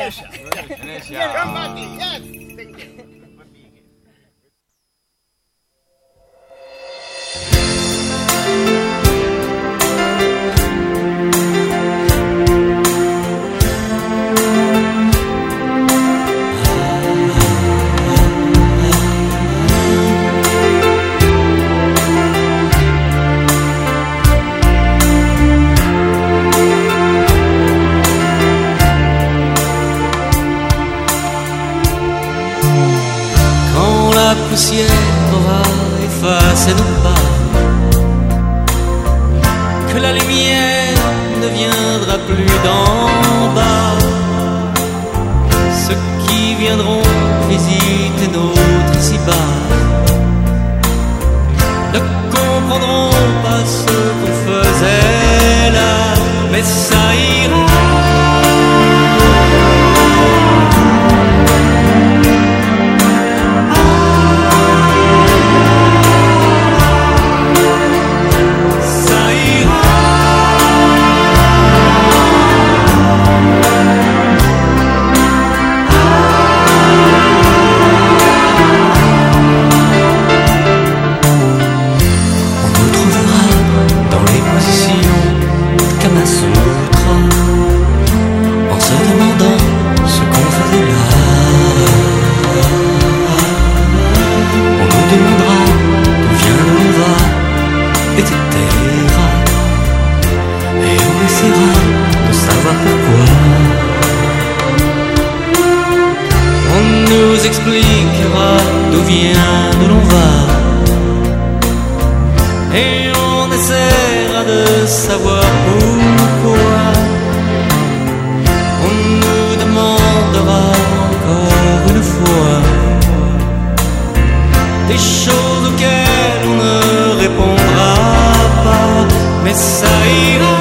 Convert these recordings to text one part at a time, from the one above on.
Venetia. Come back, yes. Thank you. La poussière aura effacé nos pas, que la lumière ne viendra plus d'en bas. Ceux qui viendront visiter notre ici-bas ne comprendront pas ce qu'on faisait là, mais ça ira. Expliquera d'où vient, d'où l'on va, et on essaiera de savoir pourquoi. On nous demandera encore une fois des choses auxquelles on ne répondra pas, mais ça ira.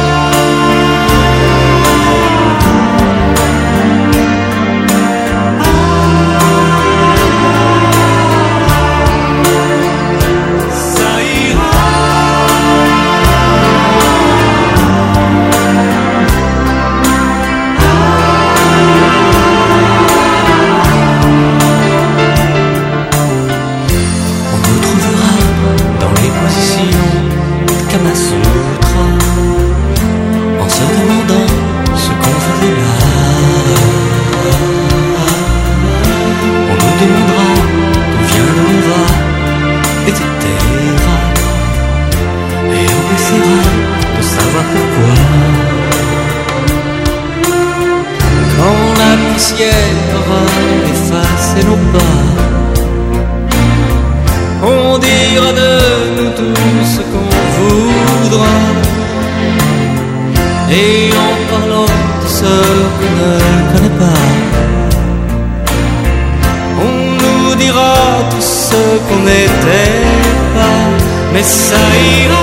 Effacer nos pas, on dira de nous tout ce qu'on voudra, et en parlant de ce qu'on ne connaît pas, on nous dira tout ce qu'on n'était pas, mais ça ira.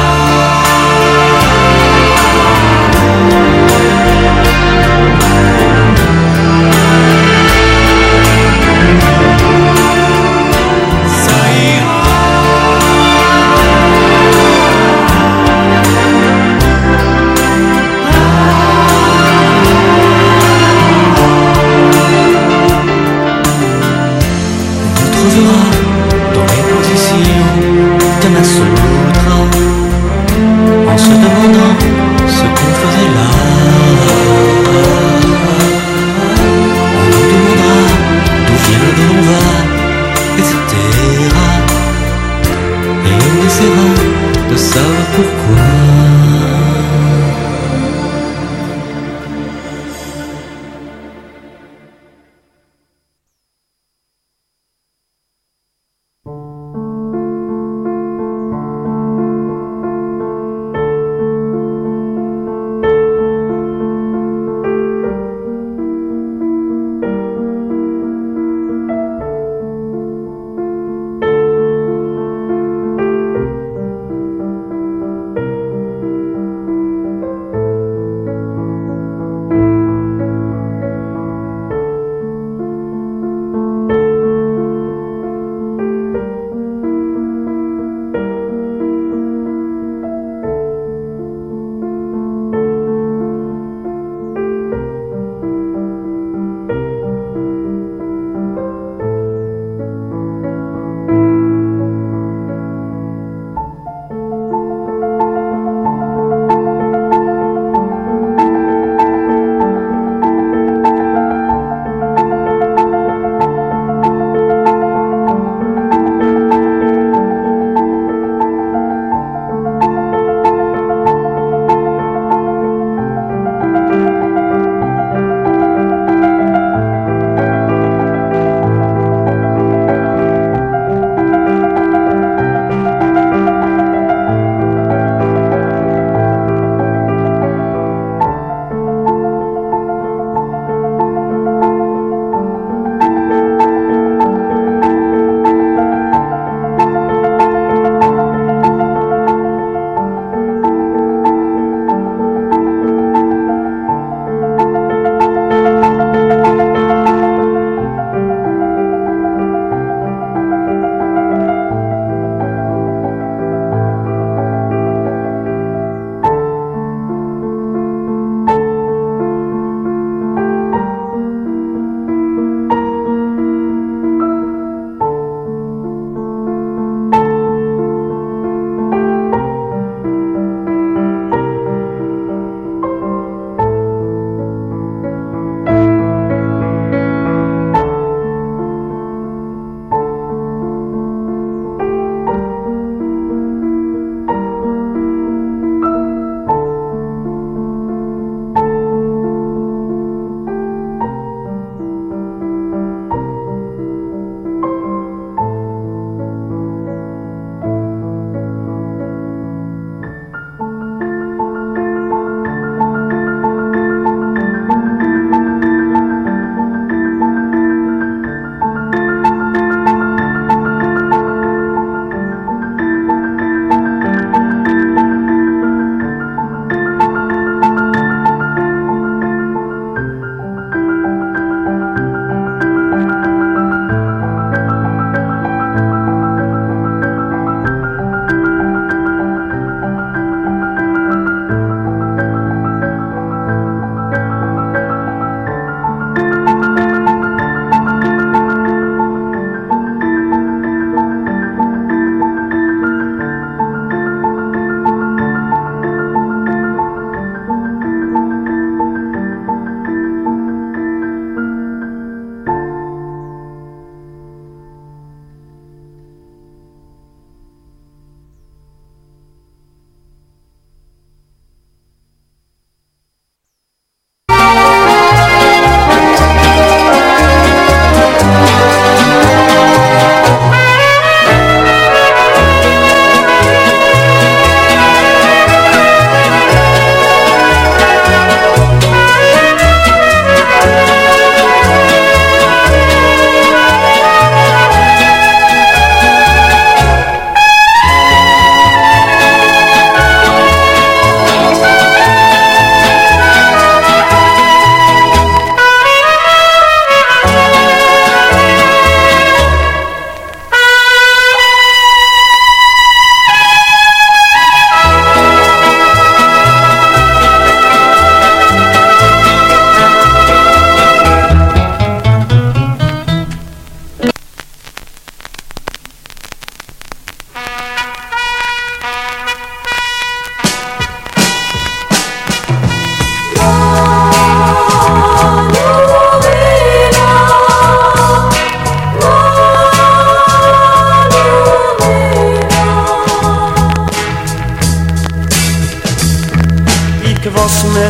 Ça ira.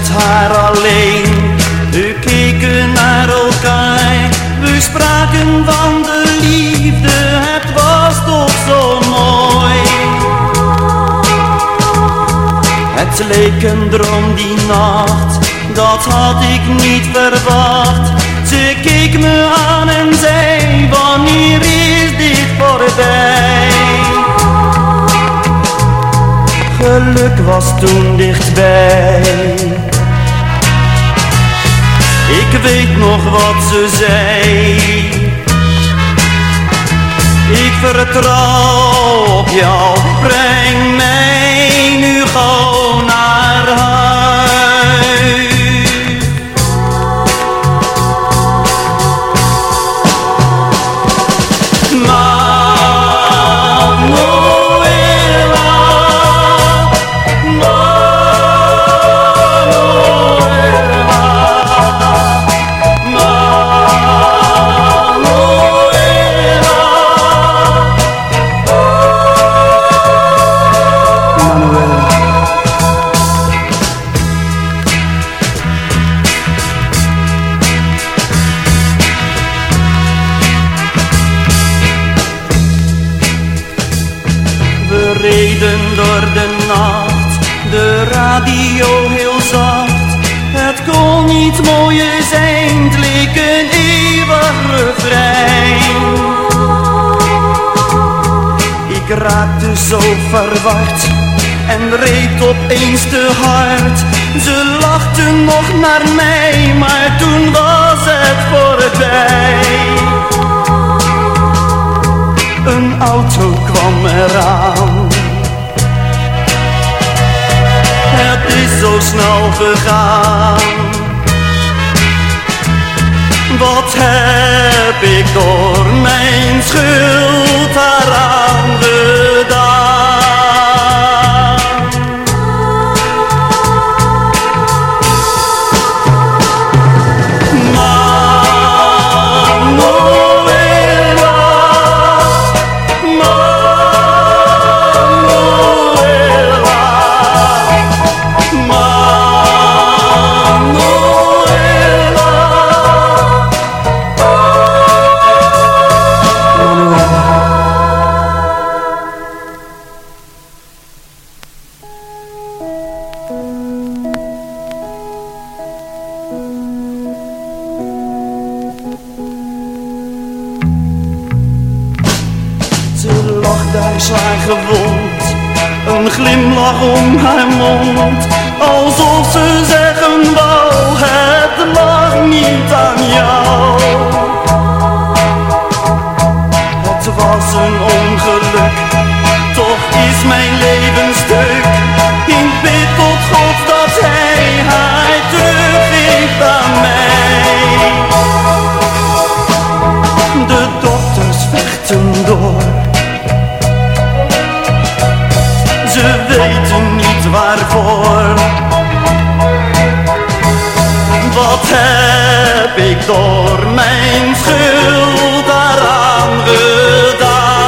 met haar alleen. We keken naar elkaar, we spraken van de liefde, het was toch zo mooi. Het leek een droom die nacht, dat had ik niet verwacht. Ze keek me aan en zei, wanneer is dit voorbij? Geluk was toen dichtbij. Ik weet nog wat ze zei. Ik vertrouw op jou, breng mij nu gauw naar huis. Door de nacht, de radio heel zacht. Het kon niet mooier zijn, het leek een eeuwig refrein. Ik raakte zo verward en reed opeens te hard. Ze lachten nog naar mij, maar toen was het voorbij. Een auto kwam eraan. Het is zo snel gegaan. Wat heb ik door mijn schuld daaraan gedaan? Zwaar gewond, een glimlach om haar mond, alsof ze zeggen wou, het lag niet aan jou. Het was een ongeluk, toch is mijn leven stuk. Ik bid tot God dat hij haar teruggeeft aan mij. De dokters vechten door. Ze weten niet waarvoor. Wat heb ik door mijn schuld daaraan gedaan?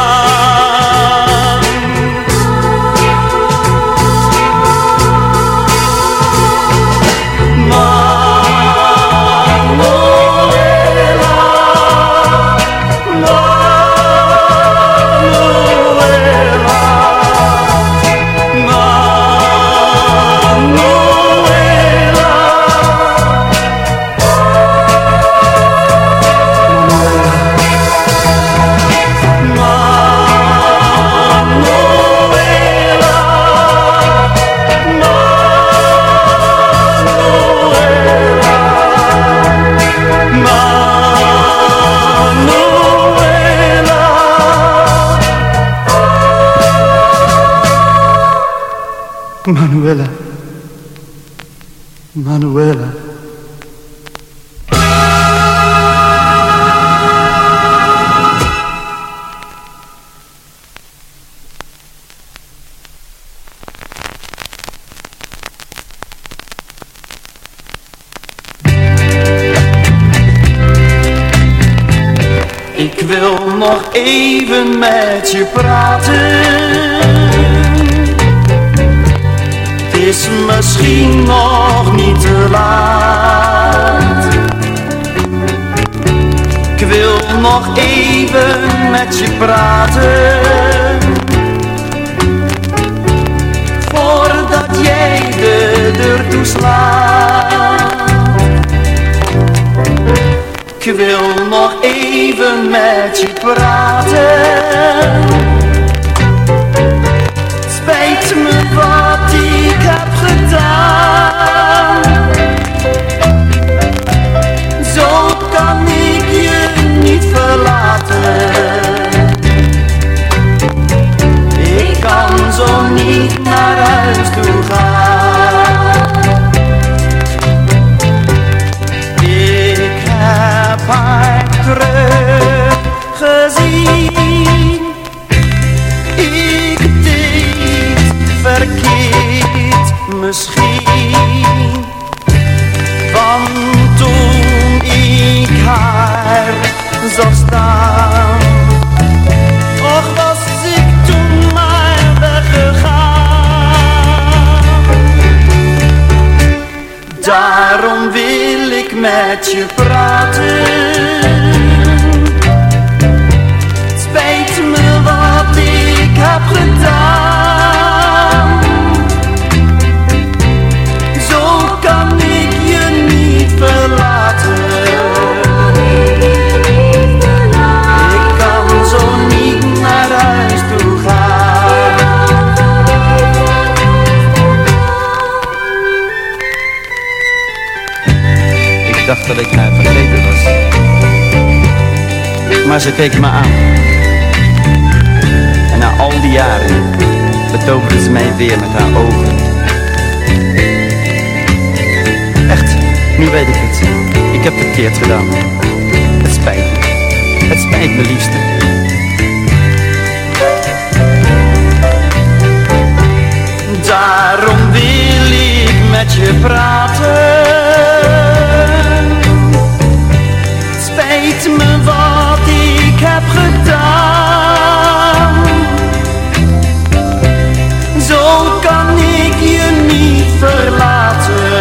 Manuela, Manuela. Ik wil nog even met je praten. is misschien nog niet te laat. Ik wil nog even met je praten, voordat jij de deur toeslaat. Ik wil nog even met je praten. Het spijt me wat ik heb gedaan. Zo kan ik je niet verlaten. Ik kan zo niet naar huis toe gaan. Ik heb haar teruggezien. Ik deed verkeerd misschien, van toen ik haar zag staan. Och, was ik toen maar weggegaan. Daarom wil ik met je praten. Het spijt me wat ik heb gedaan. Zo kan ik je niet verlaten. Ik kan zo niet naar huis toe gaan. Ik dacht dat ik haar vergeten was, maar ze keek me aan. En na al die jaren betoverde ze mij weer met haar ogen. Echt, nu weet ik het. Ik heb verkeerd gedaan. Het spijt me. Het spijt me, liefste. Daarom wil ik met je praten. Het spijt me wat ik heb gedaan. Zo kan ik je niet verlaten.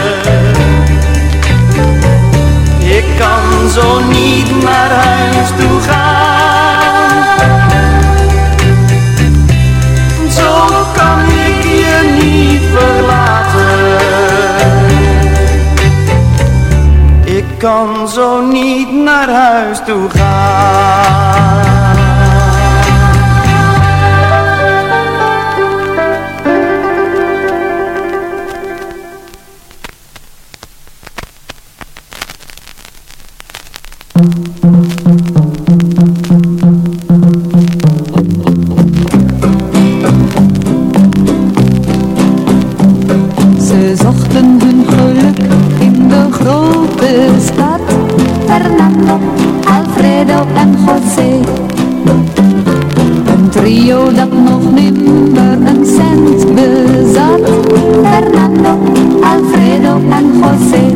Ik kan zo niet naar huis toe gaan. Zo kan ik je niet verlaten. Ik kan zo niet naar huis toe gaan. Ze zochten hun geluk in de grote stad. Fernando, Alfredo en José. Een trio dat nog nimmer een cent bezat. Fernando, Alfredo en José.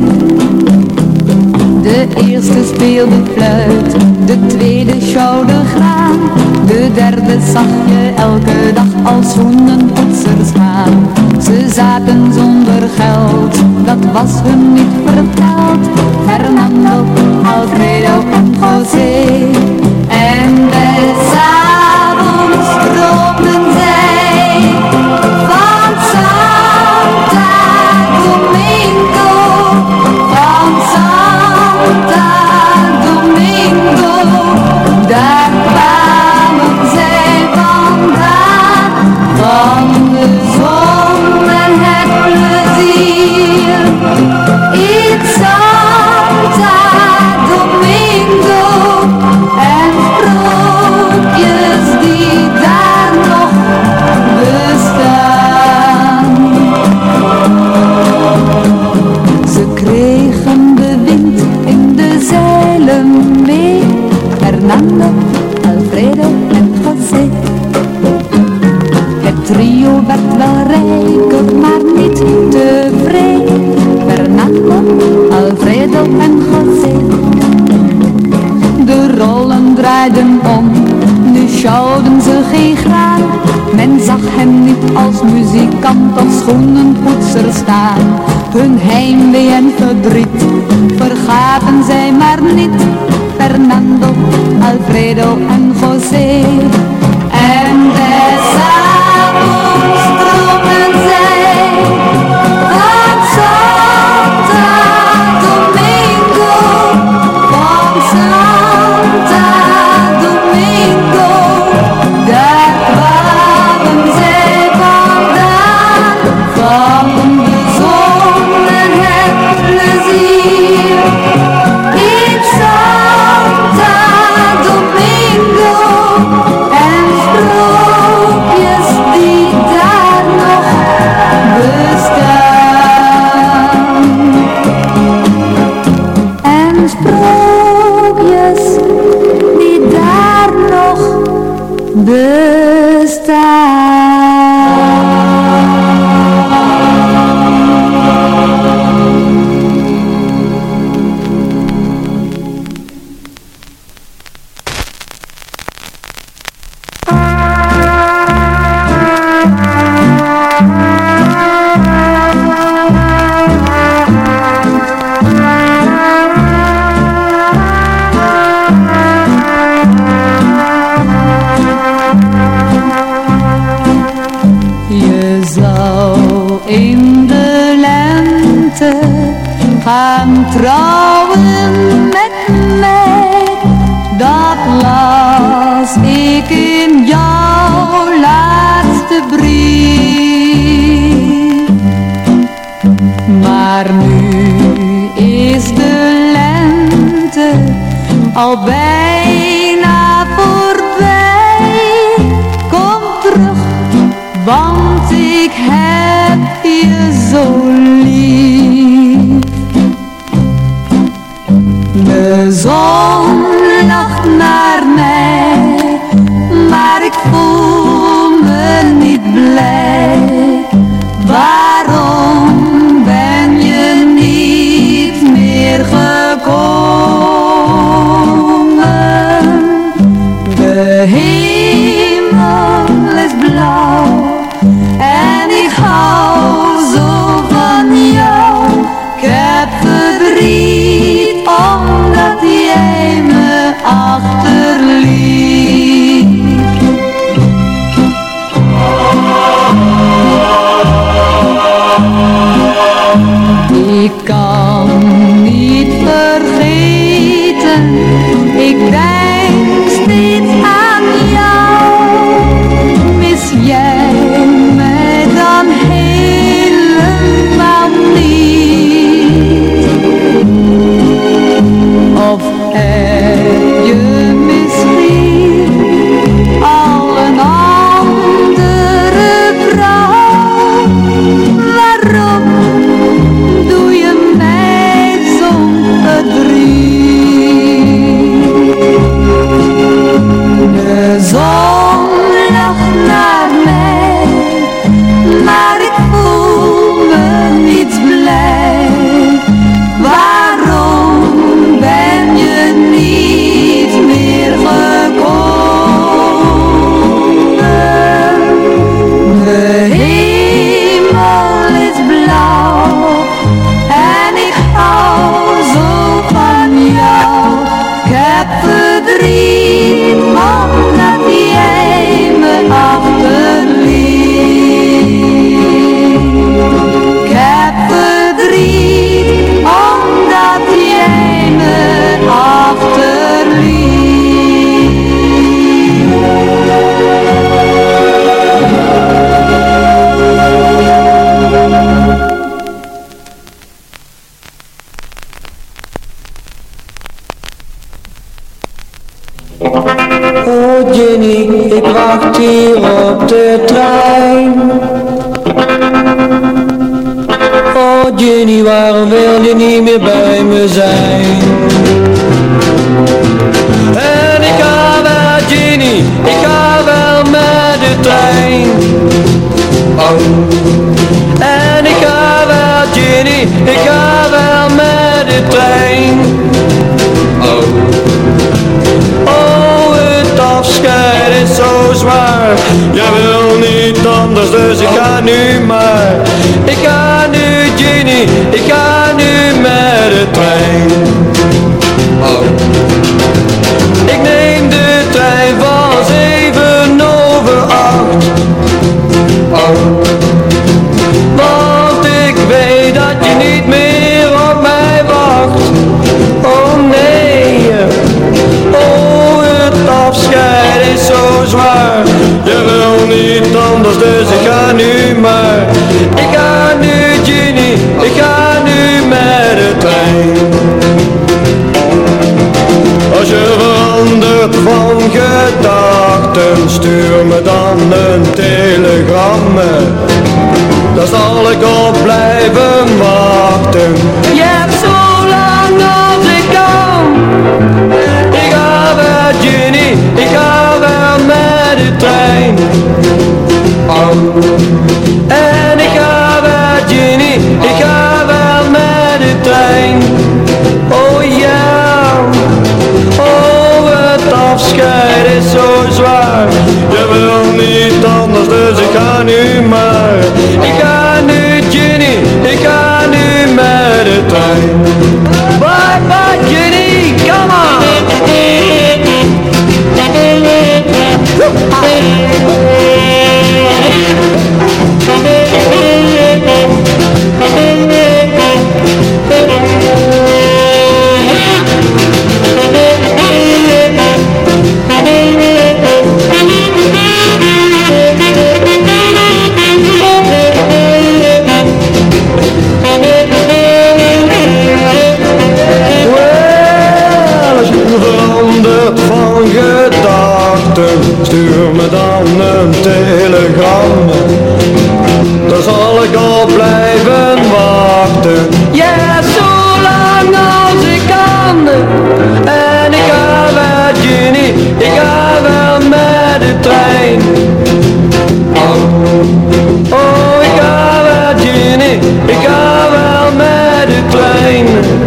De eerste speelde fluit, de tweede sjouwde graan. De derde zag je elke dag als schoenenpoetsers gaan. Ze zaten zonder geld, dat was hun niet verteld. Fernando, Alfredo en José. En des avonds droomden zij van Santa Domingo, van Santa Domingo. Daar kwamen zij vandaan, van de zon en het plezier. In Santa Domingo en sprookjes die daar nog bestaan. Ze kregen de wind in de zeilen mee. Fernando, Alfredo en José. Het trio werd wel rijker, maar niet tevreden. Fernando, Alfredo en José. De rollen draaiden om, nu sjouwden ze geen graan. Men zag hem niet als muzikant of schoenenpoetser staan. Hun heimwee en verdriet vergaten zij maar niet. Fernando, Alfredo en José. En des avonds dromen zij van Santa Domingo, van Santa Domingo. Daar kwamen zij vandaan, van de zon en het plezier. In Santa Domingo en sprookjes die daar nog bestaan. En sprookjes die daar nog bestaan. Je zou in de lente gaan trouwen met mij. Dat las ik in jouw laatste brief. Maar nu is de lente al bijna voorbij. Kom terug, want ik heb je zo lief. De zon lacht naar mij, maar ik voel me niet blij. Waarom ben je niet meer gekomen? De hemel is blauw en ik hou zo van jou. Ik heb verdriet omdat jij me achterliet. Ik kan niet vergeten, ik denk steeds aan jou. Mis jij mij dan helemaal niet? Of heb je misschien al een andere vrouw? Waarom doe je mij zo'n verdriet? De zon lacht naar mij, maar ik voel me niet blij. Waarom ben je niet meer gekomen? De hemel is blauw en ik hou zo van jou. Ik heb verdriet omdat jij me achterliet. Ik heb verdriet omdat jij me achterliet. Oh Jenny, ik wacht hier op de trein. Oh Jenny, waarom wil je niet meer bij me zijn? En ik ga wel Jenny, ik ga wel met de trein. Oh. En ik ga wel Jenny, ik ga wel met de trein. Oh. Oh, het afscheid is zo zwaar, jij wil niet anders, dus ik ga nu maar. Ik ga nu, Ginny, ik ga nu met de trein. Als je verandert van gedachten, stuur me dan een telegram. Dan zal ik op blijven wachten. Je hebt zo lang als ik kan. Ik ga wel, Ginny, ik ga wel met de trein. En ik ga wel, Ginny, ik ga wel met de trein. Oh ja, oh het afscheid is zo zwaar. Je wil niet anders, dus ik ga nu maar. Ik ga nu, Ginny, ik ga nu met de trein. Bye bye, Ginny, come on. Stuur me dan een telegram. Dan zal ik al blijven wachten. Ja, zo lang als ik kan. En ik ga wel, Ginny, ik ga wel met de trein. Oh, ik ga wel, Ginny, ik ga wel met de trein.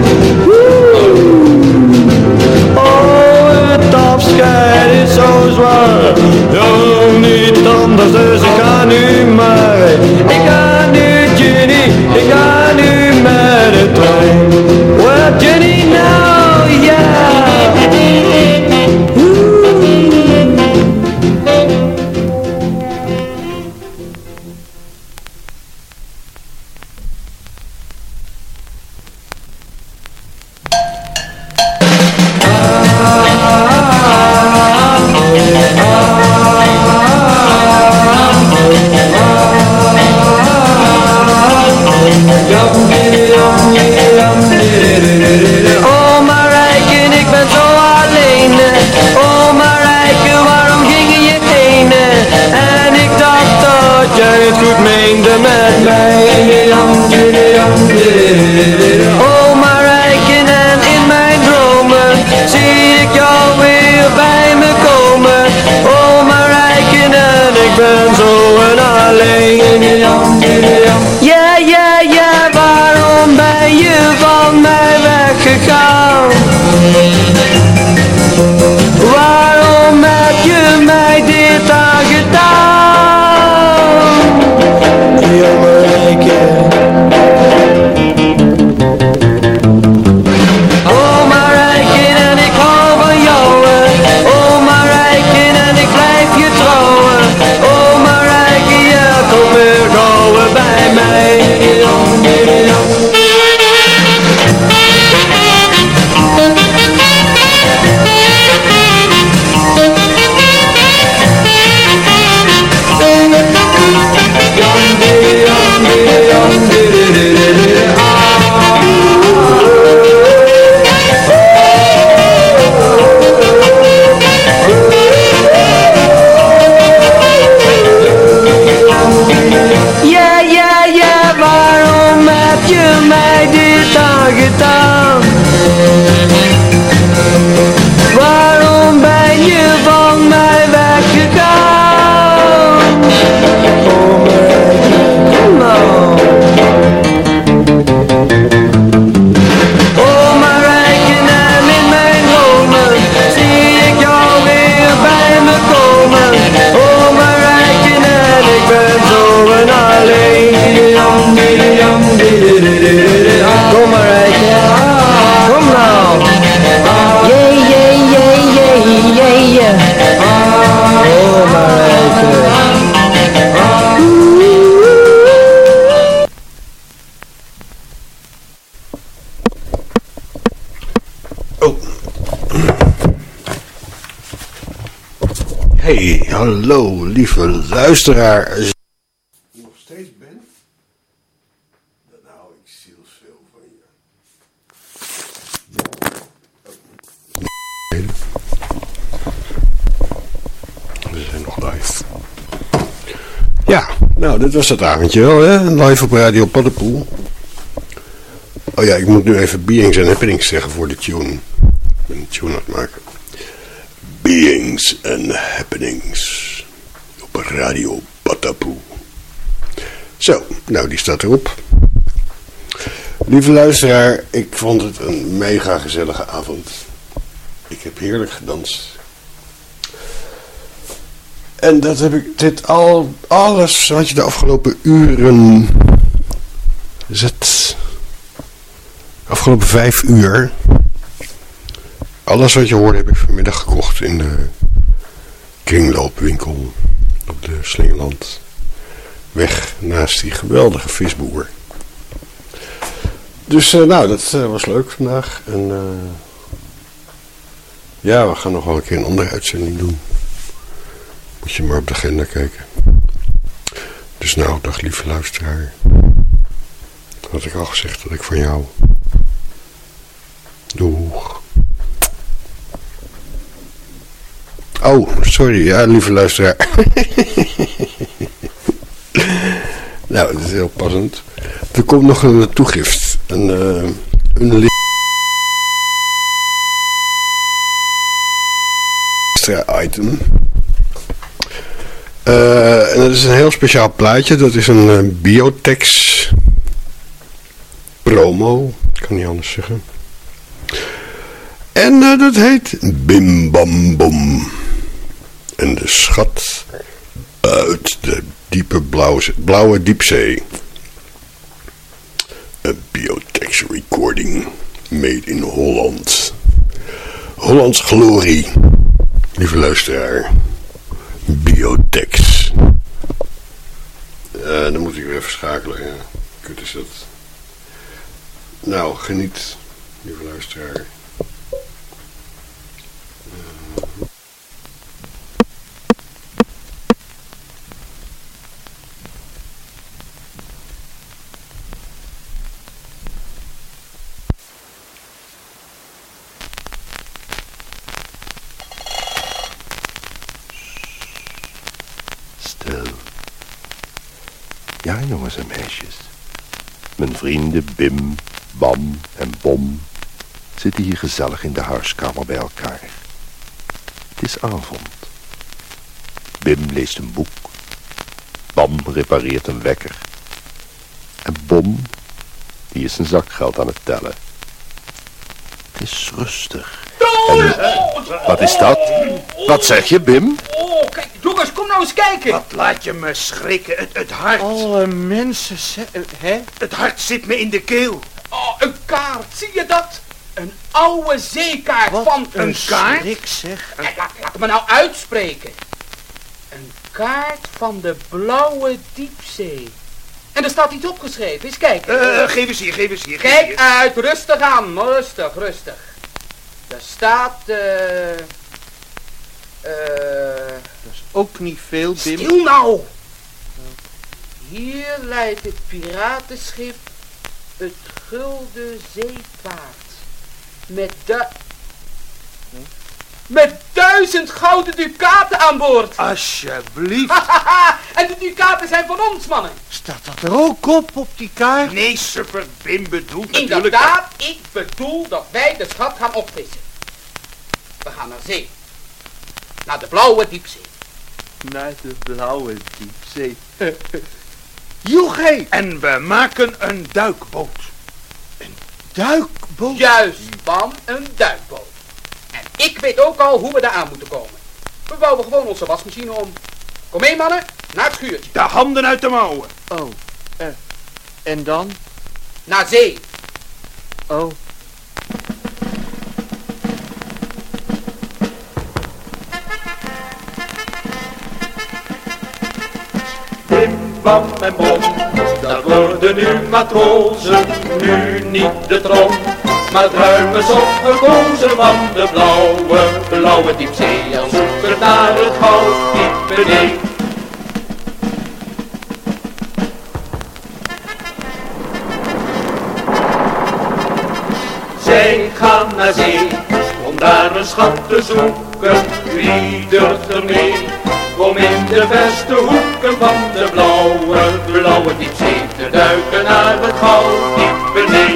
Afscheid is zo zwaar. Ja, niet anders, dus ik ga nu maar. Ik ga nu, Ginny, ik ga nu met de trein. Well, Ginny, now, yeah. Oh, maar rijken en in mijn dromen zie ik jou weer bij me komen. Oh, maar rijken en ik ben zo alleen. Ja, ja, ja, waarom ben je van mij weggegaan? Waarom heb je mij dit aangedaan? Ja, maar rijken. Waarom ben je van mij weggegaan? Oh, maar rijken en in mijn dromen zie ik jou weer bij me komen. Oh, maar rijken en ik ben zo alleen. Kom maar rijken. Kom nou. Yeah, yeah, yeah, yeah, yeah, yeah. Oh, maar rijken. Oh. Hey, hallo lieve luisteraar. We zijn nog live. Ja, nou, dit was het avondje wel, hè? Live op Radio Paddenpoel. Oh ja, ik moet nu even Beings and Happenings zeggen voor de tune. Ik ben een tune aan het maken. Beings and Happenings. Op Radio Paddenpoel. Zo, nou, die staat erop. Lieve luisteraar, ik vond het een mega gezellige avond. Ik heb heerlijk gedanst. En dat heb ik, alles wat je de afgelopen uren zet. Afgelopen 5 uur. Alles wat je hoorde heb ik vanmiddag gekocht in de kringloopwinkel op de Slingeland. Weg naast die geweldige visboer. Dus nou, dat was leuk vandaag. En ja, we gaan nog wel een keer een andere uitzending doen. Moet je maar op de agenda kijken. Dus nou, dag lieve luisteraar. Had ik al gezegd dat ik van jou. Doeg. Oh, sorry. Ja, lieve luisteraar. Nou, dat is heel passend. Er komt nog een toegift. Een extra item. En dat is een heel speciaal plaatje. Dat is een Biotex promo. Ik kan niet anders zeggen. En dat heet Bim Bam Bom. En de schat uit de diepe blauwe diepzee. Een Biotex recording made in Holland. Hollands glorie. Lieve luisteraar. Biotex. Dan moet ik weer even schakelen. Ja. Kut is dat. Nou, geniet, lieve luisteraar. Ja, jongens en meisjes. Mijn vrienden Bim, Bam en Bom zitten hier gezellig in de huiskamer bij elkaar. Het is avond. Bim leest een boek. Bam repareert een wekker. En Bom, die is zijn zakgeld aan het tellen. Het is rustig. En, wat is dat? Wat zeg je, Bim? Oh, kijk, jongens, kom nou eens kijken. Wat laat je me schrikken, het hart. Alle mensen, hè? Het hart zit me in de keel. Oh, een kaart, zie je dat? Een oude zeekaart van een kaart. Schrik, zeg. Laat me nou uitspreken. Een kaart van de blauwe diepzee. En er staat iets opgeschreven, eens kijken. Geef eens hier. Kijk uit, rustig aan, rustig. Er staat, Dat is ook niet veel, Bim. Stil nou! Hier leidt het piratenschip het Gulden Zeepaard. Met 1000 gouden ducaten aan boord. Alsjeblieft. En de ducaten zijn van ons, mannen. Staat dat er ook op die kaart? Nee, super, Bim bedoelt natuurlijk... Inderdaad, ik bedoel dat wij de schat gaan opvissen. We gaan naar zee. Naar de blauwe diepzee. Naar de blauwe diepzee. Joegé! En we maken een duikboot. Een duikboot? Juist, Bam, een duikboot. En ik weet ook al hoe we daar aan moeten komen. We bouwen gewoon onze wasmachine om. Kom mee, mannen, naar het schuurtje. De handen uit de mouwen. Oh, en dan? Naar zee. Oh. Bim, Bam en Bom, dat worden nu matrozen, nu niet de trom, maar het ruim is opgekozen van de blauwe diepzee, al zoekend naar het goud diep beneden. Zij gaan naar zee, om daar een schat te bezoeken, ieder ermee. Kom in de beste hoeken van de blauwe diepzee te duiken naar het gouddiep beneden.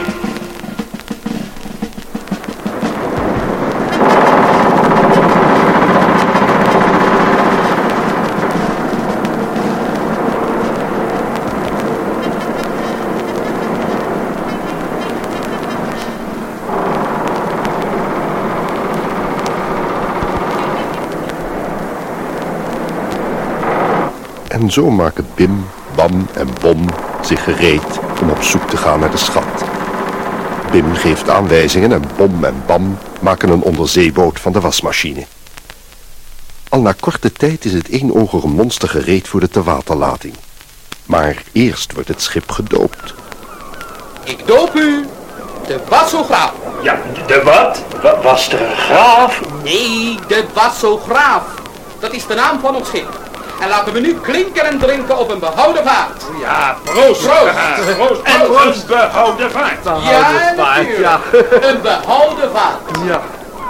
En zo maken Bim, Bam en Bom zich gereed om op zoek te gaan naar de schat. Bim geeft aanwijzingen en Bom en Bam maken een onderzeeboot van de wasmachine. Al na korte tijd is het eenoogige monster gereed voor de tewaterlating. Maar eerst wordt het schip gedoopt. Ik doop u de wassograaf. Ja, de wat? Was er een graaf? Nee, de wassograaf. Dat is de naam van ons schip. En laten we nu klinken en drinken op een behouden vaart. Ja, proost. Proost. Proost. En een behouden vaart. Ja, natuurlijk. Ja. Een behouden vaart. Ja.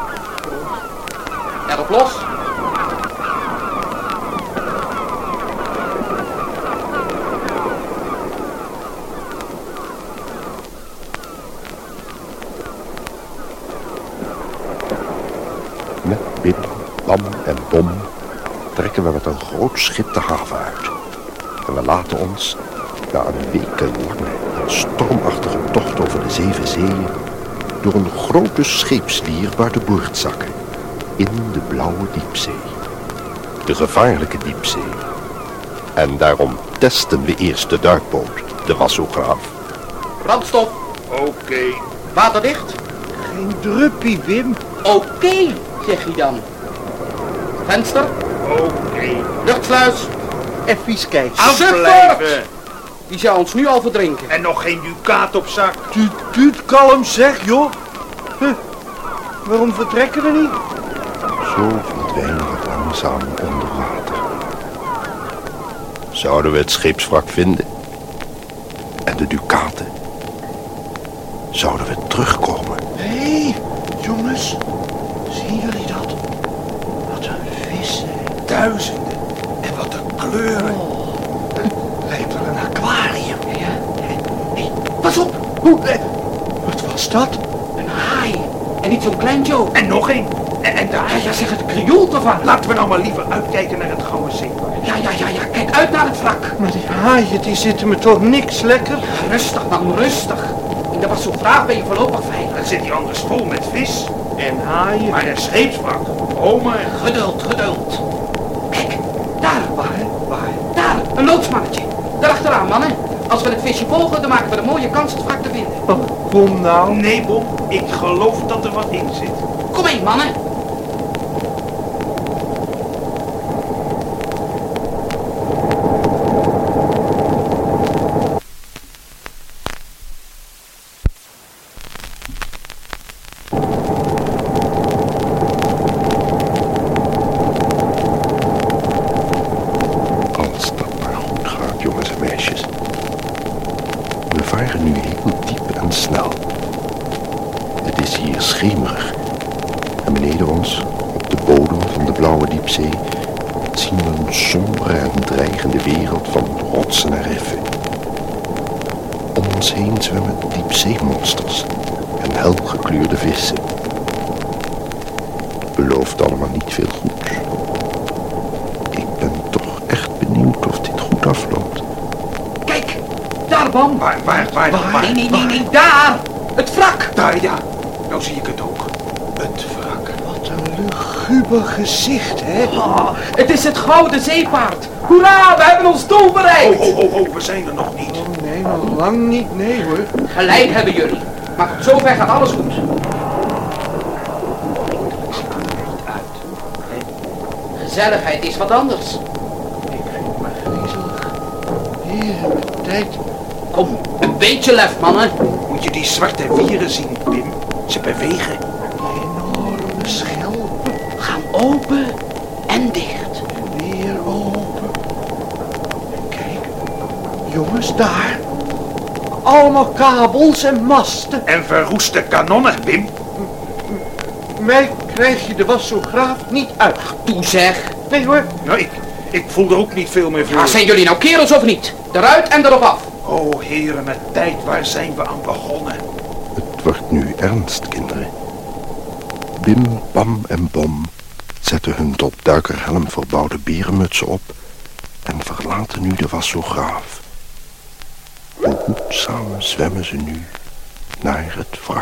Erop los. Met Bim, Bam en Bom trekken we met een groot schip de haven uit. En we laten ons, na een wekenlange en stormachtige tocht over de 7 zeeën, door een grote scheepslier buiten boord zakken, in de blauwe diepzee. De gevaarlijke diepzee. En daarom testen we eerst de duikboot, de wassograaf. Brandstof. Oké. Waterdicht. Geen druppie, Wim. Oké, zeg je dan. Venster. Oké. Luchtsluis. Even kijken. Afblijven. Die zou ons nu al verdrinken. En nog geen ducaat op zak. Tuut kalm zeg, joh. Waarom vertrekken we niet? Zo verdwijnen we langzaam onder water. Zouden we het scheepswrak vinden? En de ducaten? Zouden we terugkomen? Hé, jongens. Zien jullie dat? Wat een vissen. Duizenden. En wat een kleuren. Lijkt wel een aquarium. Ja. Hé, pas op. Wat was dat? Een haai. En niet zo'n kleintje ook. En nog één. En daar. Ja, zeg, het krioelt ervan. Laten we nou maar liever uitkijken naar het gouden zeepaard. Ja. Kijk uit naar het wrak. Maar die haaien, die zitten me toch niks lekker? Rustig, man, rustig. In de wassograaf ben je voorlopig veilig. Dan zit hij anders vol met vis. En haaien? Maar een scheepswrak. Oh maar. Geduld. Kijk, daar. Waar? Daar, een loodsmannetje. Daarachteraan, mannen. Als we het visje volgen, dan maken we een mooie kans het wrak te vinden. Oh, kom nou. Nee, Bob. Ik geloof dat er wat in zit. Kom mee, mannen. Als dat maar goed gaat, jongens en meisjes. We varen nu heel diep en snel. Het is hier schemerig. En beneden ons, op de bodem van de blauwe diepzee, zien we een sombere en dreigende wereld van rotsen en riffen. Om ons heen zwemmen diepzeemonsters en helgekleurde vissen. Het belooft allemaal niet veel goeds. Ik ben toch echt benieuwd of dit goed afloopt. Kijk, daar, Bam. Waar? Nee, daar. Het wrak. Daar, ja. Nou zie ik het ook. Het wrak. Wat een luguber gezicht, hè? Oh, het is het gouden zeepaard. Hoera, we hebben ons doel bereikt. Oh, we zijn er nog niet. Oh, nee, nog lang niet. Nee, hoor. Gelijk hebben jullie. Maar tot zover gaat alles goed. Gezelligheid is wat anders. Ik vind me griezelig. Hier hebben we tijd. Kom, een beetje lef, mannen. Moet je die zwarte wieren zien, Wim? Ze bewegen. Enorme schelpen. Gaan open en dicht. Weer open. Kijk, jongens, daar. Allemaal kabels en masten. En verroeste kanonnen, Wim. mij krijg je de wassograaf niet uit. Toe zeg. Nee hoor, nou ik voel er ook niet veel meer voor. Maar zijn jullie nou kerels of niet? Eruit en erop af. O heren met tijd, waar zijn we aan begonnen? Het wordt nu ernst, kinderen. Bim, Bam en Bom zetten hun tot duikerhelm verbouwde berenmutsen op en verlaten nu de wassograaf. Behoedzaam zwemmen ze nu naar het wrak.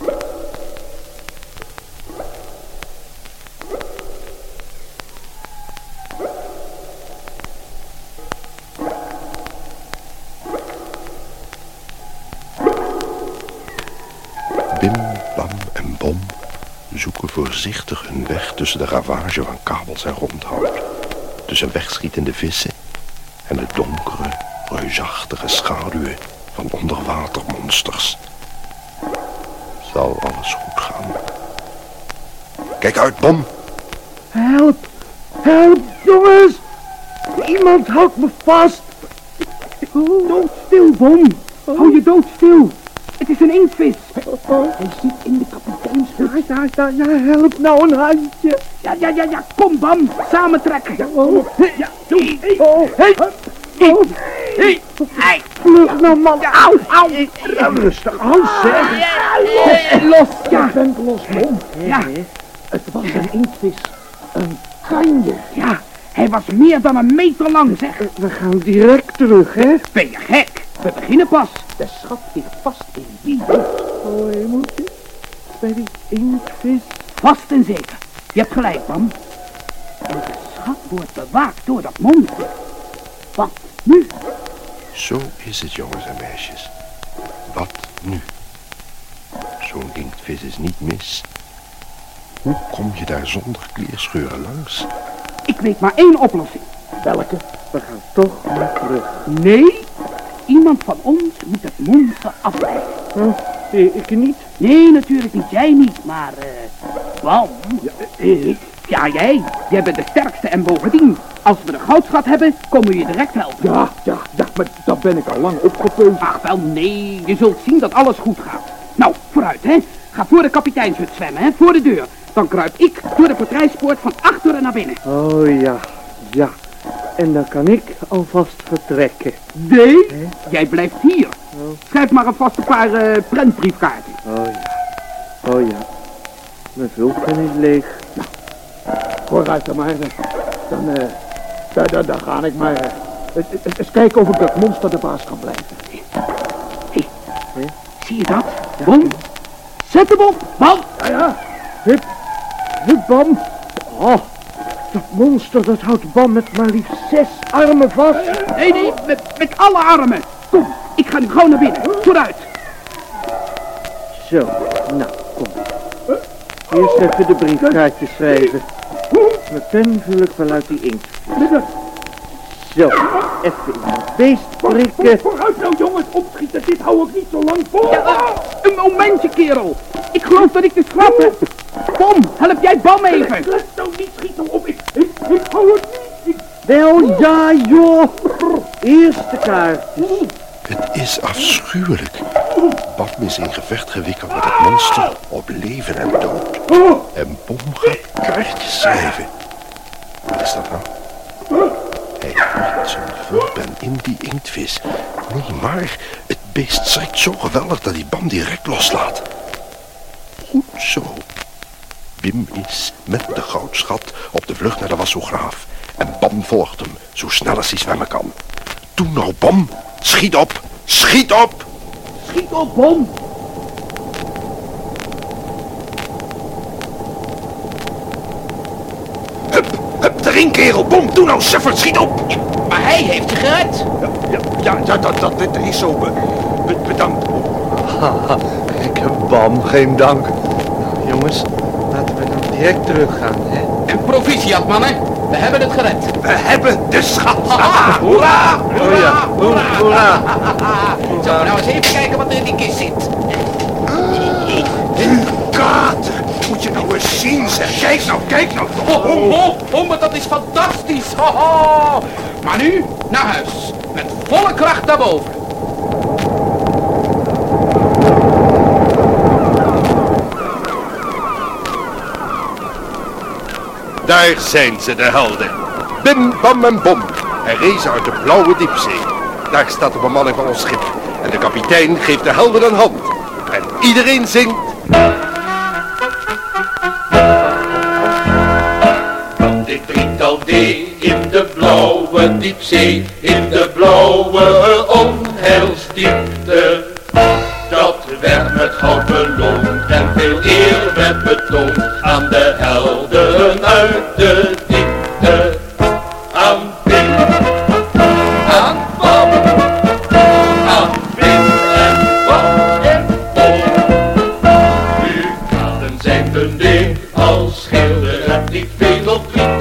Bim, Bam en Bom zoeken voorzichtig hun weg tussen de ravage van kabels en rondhout, tussen wegschietende vissen en de donkere, reusachtige schaduwen van onderwatermonsters. Zal alles goed gaan? Kijk uit, Bom! Help! Help, jongens! Iemand houdt me vast! Doodstil, Bom! Hou je doodstil! Het is een inktvis! Hij zit in de kapiteinshut. Ja, help nou een handje! Ja, kom Bam! Samen trekken! Hey! Vlug nou, man! Au! Rustig aan, zeg! Los! Ja, bent los, Bom! Ja, het was een inktvis. Een kanjer. Ja, hij was meer dan 1 meter lang, zeg. We gaan direct terug, hè? Ben je gek? We beginnen pas. De schat ligt vast in die boot. Oh, hemeltje. Bij die inktvis. Vast en zeker. Je hebt gelijk, Bam. En de schat wordt bewaakt door dat monster. Wat nu? Zo is het, jongens en meisjes. Wat nu? Zo'n inktvis is niet mis. Hoe kom je daar zonder kleerscheuren langs? Ik weet maar 1 oplossing. Welke? We gaan toch maar terug. Nee, iemand van ons moet het monster afleiden. Ik niet? Nee, natuurlijk niet. Jij niet, maar Bam. Ja, ik? Ja, jij. Jij bent de sterkste en bovendien. Als we de goudschat hebben, komen we je direct helpen. Ja, maar dan ben ik al lang opgepeund. Ach wel, nee. Je zult zien dat alles goed gaat. Nou, vooruit, hè. Ga voor de kapiteinshut zwemmen, hè. Voor de deur. Dan kruip ik door de patrijspoort van achteren naar binnen. Oh ja. En dan kan ik alvast vertrekken. Nee, jij blijft hier. Schrijf maar alvast een paar prentbriefkaarten. Oh ja. Mijn vulpen is leeg. Nou, vooruit dan maar. Dan ga ik maar eens kijken of ik dat monster de baas kan blijven. Hé, zie je dat? Bom, zet hem op, Bam. Ja. Hup, Bam. Oh, dat monster dat houdt Bam met maar liefst 6 armen vast. Nee, met alle armen. Kom, ik ga nu gewoon naar binnen. Vooruit. Zo, nou, kom. Eerst even de briefkaartjes schrijven. Mijn pen vul ik wel uit die inkt. Zo, even in het beest prikken. Vooruit nou, jongens, opschieten. Dit hou ik niet zo lang vol. Ja, een momentje, kerel. Ik geloof dat ik de schat heb. Bom, help jij Bam even. Laat nou niet schieten op. Ik hou het niet. Wel, ja, joh. Eerste kaartjes. Het is afschuwelijk. Bam is in gevecht gewikkeld met het monster op leven en dood. En Bom gaat kaartjes schrijven. Wat is dat nou? Hij hakt zijn vulpen in die inktvis. Nee, maar het beest schrikt zo geweldig dat hij Bam direct loslaat. Goed zo. Bim is met de goudschat op de vlucht naar de wassograaf. En Bam volgt hem zo snel als hij zwemmen kan. Doe nou, Bam. Schiet op. Schiet op. Schiet op, Bom. Hup, erin, kerel. Bom, doe nou, Seffert, schiet op. Maar hij heeft je gered. Ja, dat is zo. Bedankt. Haha, ik heb Bam, geen dank. Nou, jongens, laten we dan direct teruggaan, hè? En proficiat, mannen. We hebben het gered. We hebben de schat. Hoera! Hoera! Zullen we nou eens even kijken wat er in die kist zit? Kater, moet je nou eens zien, zeg. Kijk nou. Oh, maar dat is fantastisch. Maar nu naar huis. Met volle kracht naar boven. Daar zijn ze, de helden. Bim, bam en bom. En rezen uit de blauwe diepzee. Daar staat de bemanning van ons schip. En de kapitein geeft de helden een hand. En iedereen zingt. Dit drietal D in de blauwe diepzee, in de blauwe onheilsdiepte. Dat werd met goud beloond en veel eer werd betoond aan de helden uit de diepte. Aan Pim, aan Bam, aan Pim en Bam en Bom. Nu kaden zijn hun ding als schilder en niet veel of niet